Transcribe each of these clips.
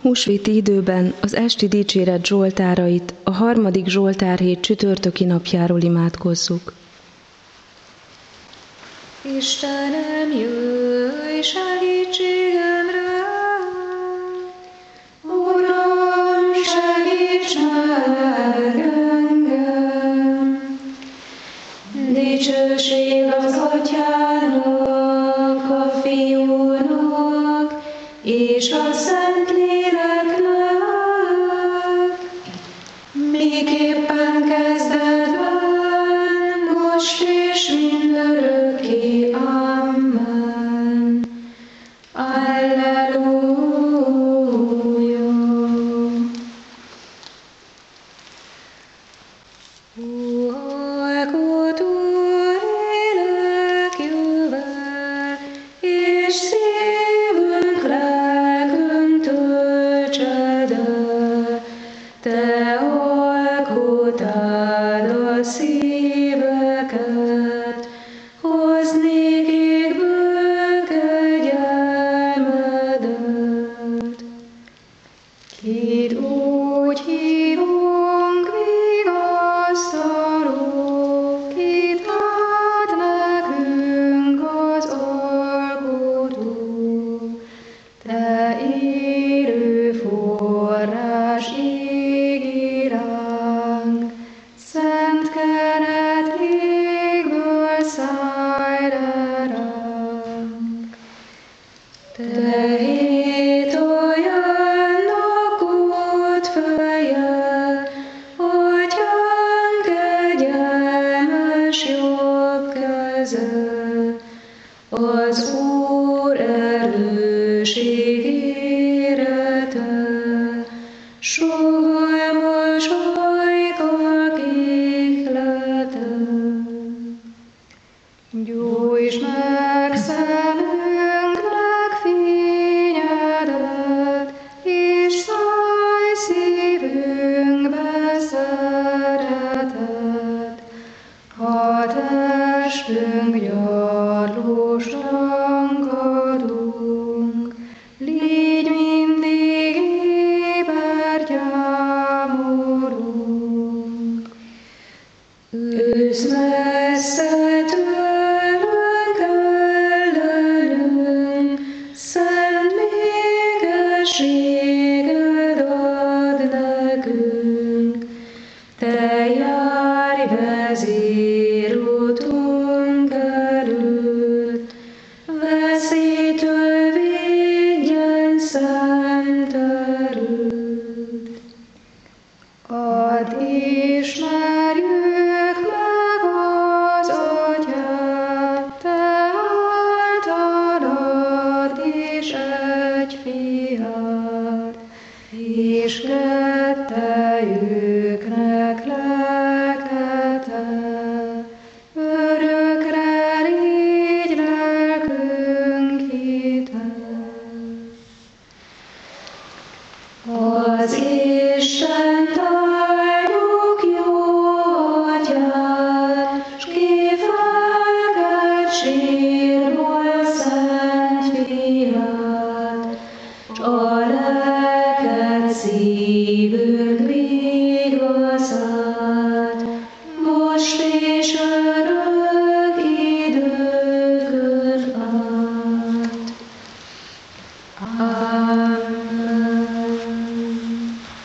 Húsvéti időben az esti dicséret zsoltárait a 3. Zsoltárhét csütörtöki napjáról imádkozzuk. Istenem, jöjj segítségemre! Uram, segíts meg engem! Dicsőség az Atyának, a Fiúnak és a Szentléleknek, miképpen kezdetben, most és mindörökké. Amen. Alleluja. Ó, alkotó élek jövel, és szívünk, lelkünk töltsed el. Te alkottad a szíveket, hozd nékikből kegyelmedet. Kit úgy hívunk vigasztaló, kit ad nekünk az Alkotó. Te élő forrás ég iránk, szent kenet légből szállj le ránk. Te hét olyan nakott fejjel, Atyánk kegyelmes jobb keze, az Úr erőség érete, sugallmas ajkak ihlete. Gyújtsd meg szemünknek fényedet, és szállj szívünkbe szeretet. Ha testünk gyarlós rankadunk, légy mindig éber gyámolunk. Ősz messze tőlünk ellenünk, szent békességed ad nekünk. Te járj vezérútunk előtt, veszélytől védjen szent erőt. Add ismerjük meg az Atyát, te általad is egy fiát, és kettejüknek lelkete, örökre légy lelkünk hite. Az Istent áldjuk jó Atyát, s kifelkelt sírból szent fiát, s a lelket szívünk vigaszát, most és örök időkön át. Amen.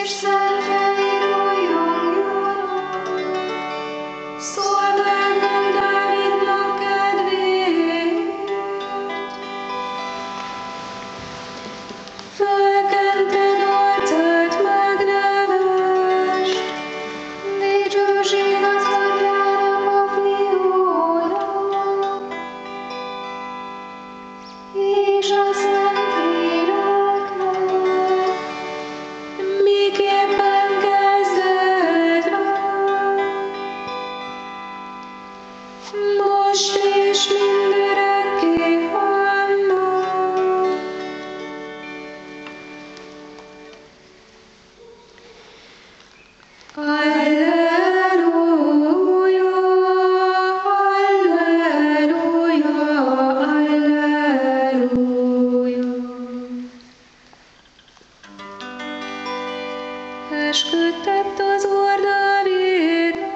Esküdtett az Úr Dávidnak,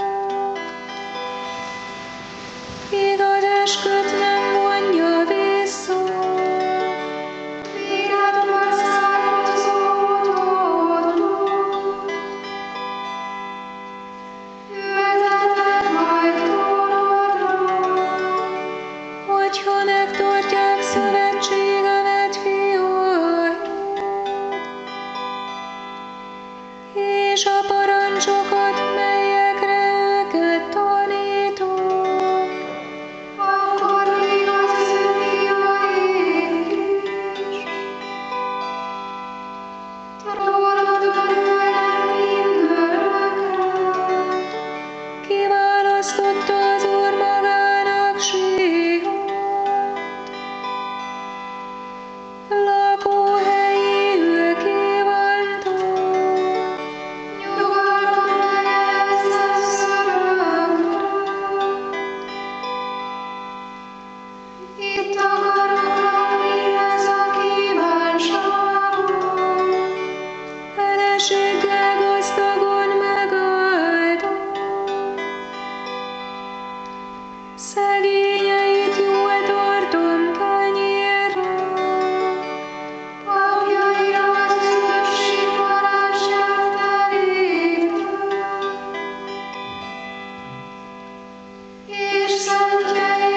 igaz esküt nem vonja vissza. Téged megszármazódott, jöjjetek majd trónodra, hogyha megtartják szövetségemet, fiúi, és a parancsokat, melyekre őket tanítom, akkor még az ő fiaik is trónodon ülnek mindörökre. Kiválasztotta az Úr magának Sion, lakóhelyéül kívántott. Nyugalom lesz örökre. Itt akarok lakni, ez a kívánságom. Feleséggel gazdagon megáldom. Szegényeit jól tartom kenyérre. Papjaira az üdvösség barátság terítem. És szentjei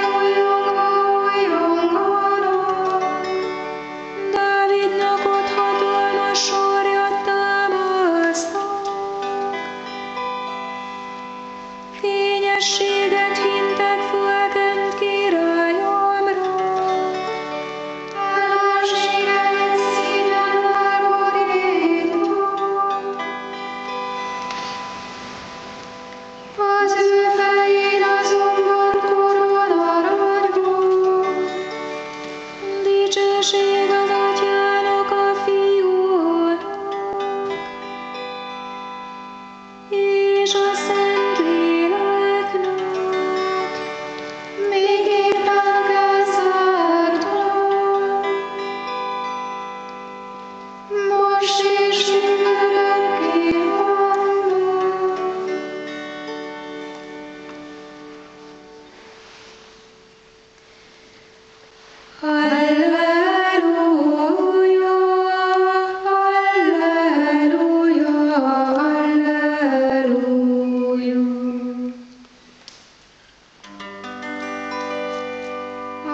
újonganak. Dávidnak ott hatalmas sorjat támasztak. Fényességet hintek fölkent királyomra. Ellenségeit színnel borítom. Az ő fején azonban korona ragyog. Dicsőség az Atyának, a Fiúnak és a Szentléleknek. Még éppen kezdettől, most és mindörökké. Amen. Halleluja, halleluja, halleluja.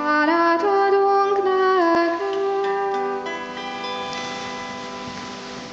Hálát adunk neked.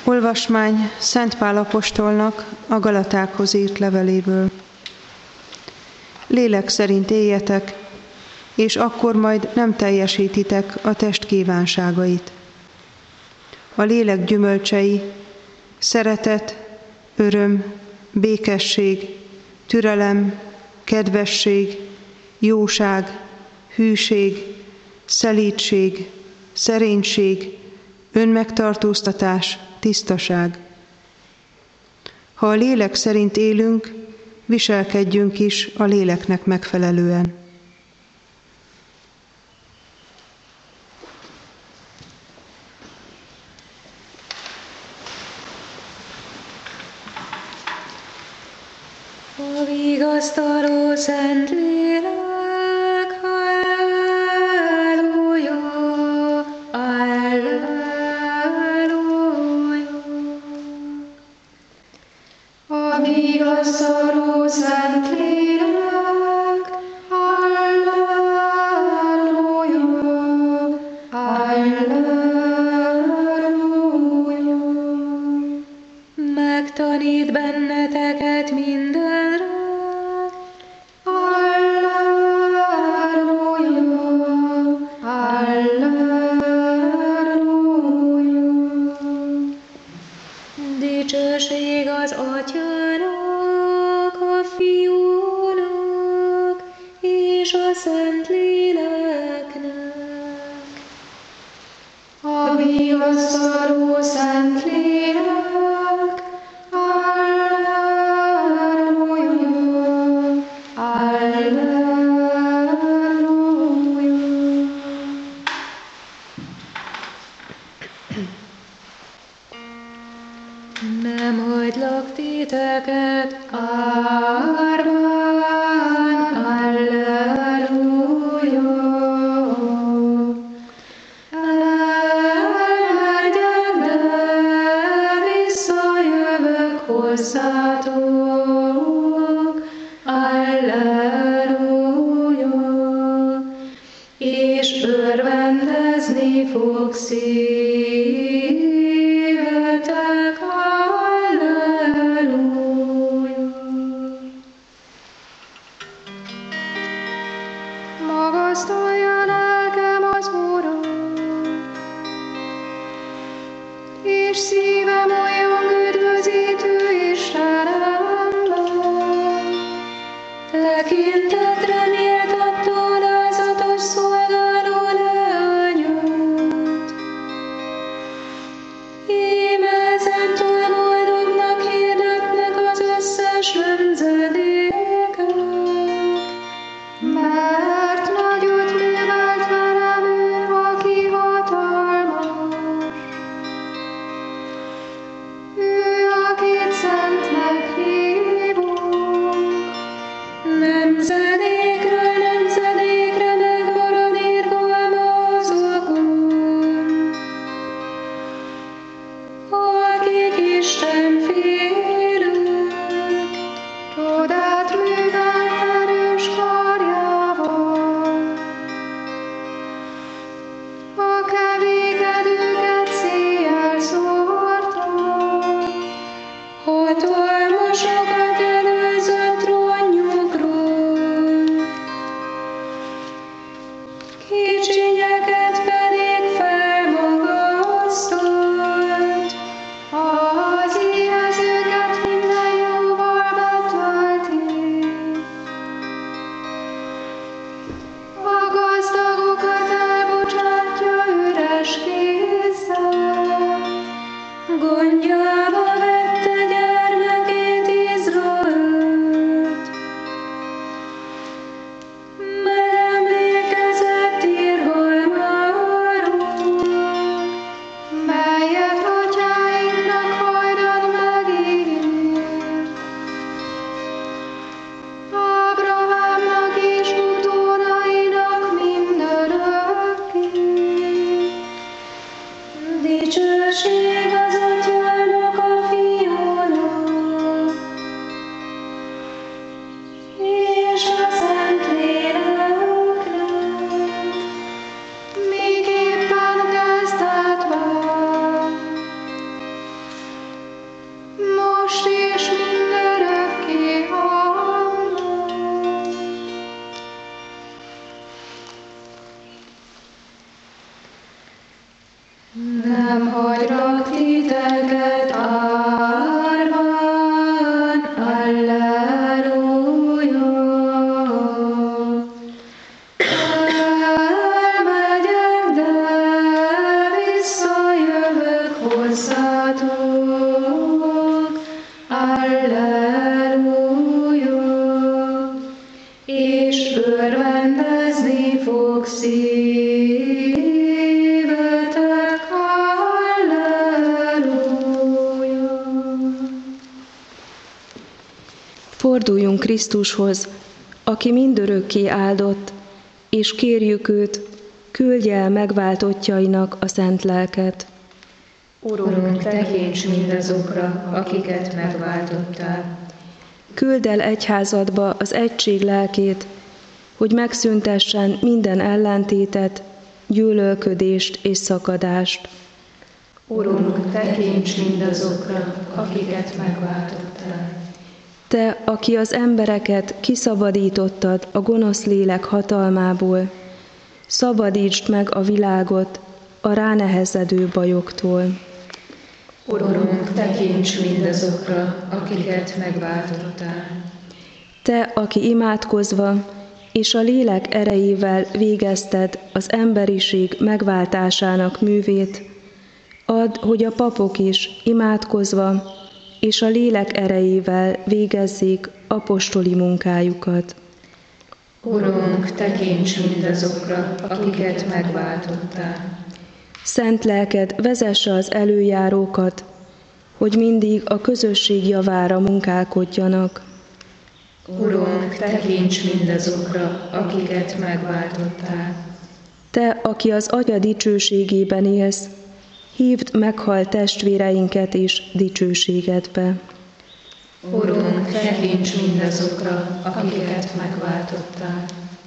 Olvasmány Szent Pál apostolnak a Galatákhoz írt leveléből. Lélek szerint éljetek, és akkor majd nem teljesítitek a test kívánságait. A lélek gyümölcsei szeretet, öröm, békesség, türelem, kedvesség, jóság, hűség, szelídség, szerénység, önmegtartóztatás, tisztaság. Ha a lélek szerint élünk, viselkedjünk is a léleknek megfelelően. A vigasztaló Szent Lélek, halleluja, halleluja. A vigasztaló Szent Lélek, halleluja, halleluja. Megtanít benneteket mindenre, halleluja, halleluja. Dicsőség az Atyának, a Fiúnak és a Szentléleknek. A vigasztaló Szent Lélek, halleluja, halleluja. Nem hagylak titeket árván, halleluja. Elmegyek, de visszajövök hozzátok, halleluja. És örvendezni fog szívetek, halleluja. Magasztalja lelkem az Urat, és szívem olyan üdvözítő Istenemben. Tekintetre méltató alázatos szolgáló leányot. Íme ezentúl boldognak hirdetnek az összes nemzedékek, mert nagyot művelt velem ő, aki hatalmas. Ő, akit szentnek hívunk, nemzedékről nemzedékre megmarad irgalma azokon, akik Isten félők. Csodát művel erős karjával, a kevékedőket széjjel szórta, hatalmasokat előzött trónjukról, kicsinyeket pedig felmagasztott, az éhezőket minden jóval betölti. A gazdagokat elbocsátja üres kézzel, gondjába vette gyermekét Izraelt. Megemlékezett irgalmáról, melyet atyáinknak hajdan megígért. Ábrahámnak és utódainak mindörökké. Dicsőség az Atyának, a Fiúnak forduljunk Krisztushoz, aki mindörökké áldott, és kérjük őt, küldje el megváltottjainak a szent lelket. Urunk, tekints mindazokra, akiket megváltottál. Küld el egyházadba az egység lelkét, hogy megszüntessen minden ellentétet, gyűlölködést és szakadást. Urunk, tekints mindazokra, akiket megváltottál. Te, aki az embereket kiszabadítottad a gonosz lélek hatalmából, szabadítsd meg a világot a ránehezedő bajoktól. Urunk, tekints mindazokra, akiket megváltottál. Te, aki imádkozva és a lélek erejével végezted az emberiség megváltásának művét, add, hogy a papok is imádkozva és a lélek erejével végezzék apostoli munkájukat. Urunk, tekints mindazokra, akiket megváltottál. Szent lelked vezesse az előjárókat, hogy mindig a közösség javára munkálkodjanak. Urunk, tekints mindazokra, akiket megváltottál. Te, aki az Atya dicsőségében élsz, hívd meghalt testvéreinket is dicsőségedbe. Urunk, tekints mindazokra, akiket megváltottál.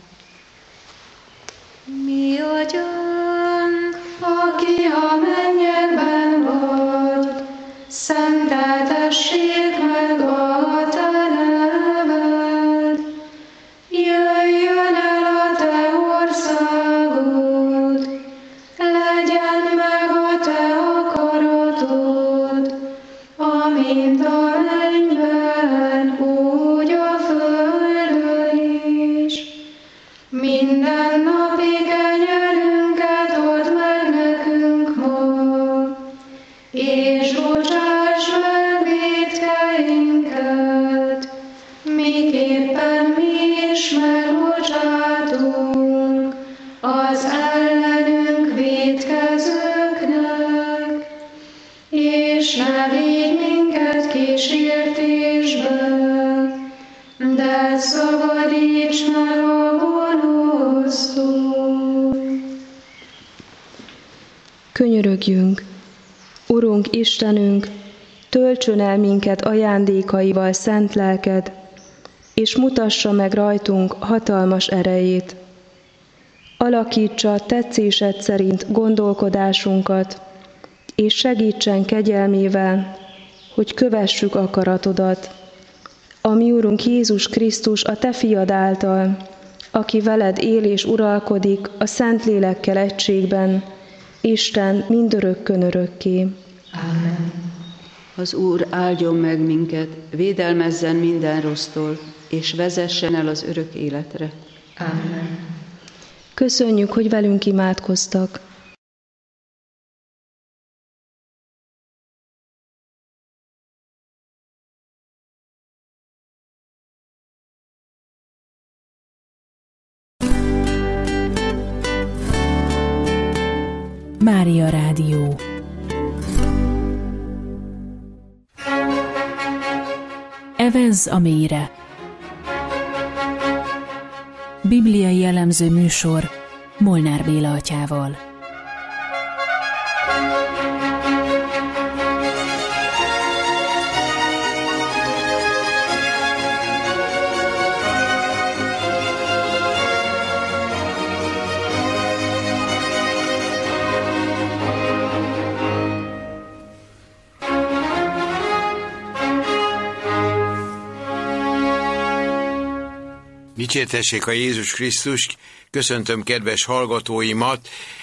Mi Atyánk, aki a mennyekben vagy, szenteltessék meg a te neved. Jöjjön el a te országod, legyen meg a te akaratod, amint a mennyben, úgy a földön is. Minden napi kenyerünket add meg nekünk ma, és bocsáss meg vétkeinket, miképpen mi is megbocsátunk az ellenünk vétkezőknek, és ne védj minket kísértésbe, de szabadíts meg a gonosztól. Könyörögjünk! Urunk Istenünk, töltsön el minket ajándékaival szent lelked, és mutassa meg rajtunk hatalmas erejét. Alakítsa tetszésed szerint gondolkodásunkat, és segítsen kegyelmével, hogy kövessük akaratodat. A mi Urunk Jézus Krisztus a te fiad által, aki veled él és uralkodik a Szentlélekkel egységben, Isten mindörökkön örökké. Amen. Az Úr áldjon meg minket, védelmezzen minden rossztól, és vezessen el az örök életre. Amen. Köszönjük, hogy velünk imádkoztak. Mária Rádió. Evezz a mélyre. Bibliai elemző műsor Molnár Béla atyával. Dicsértessék a Jézus Krisztus, köszöntöm kedves hallgatóimat,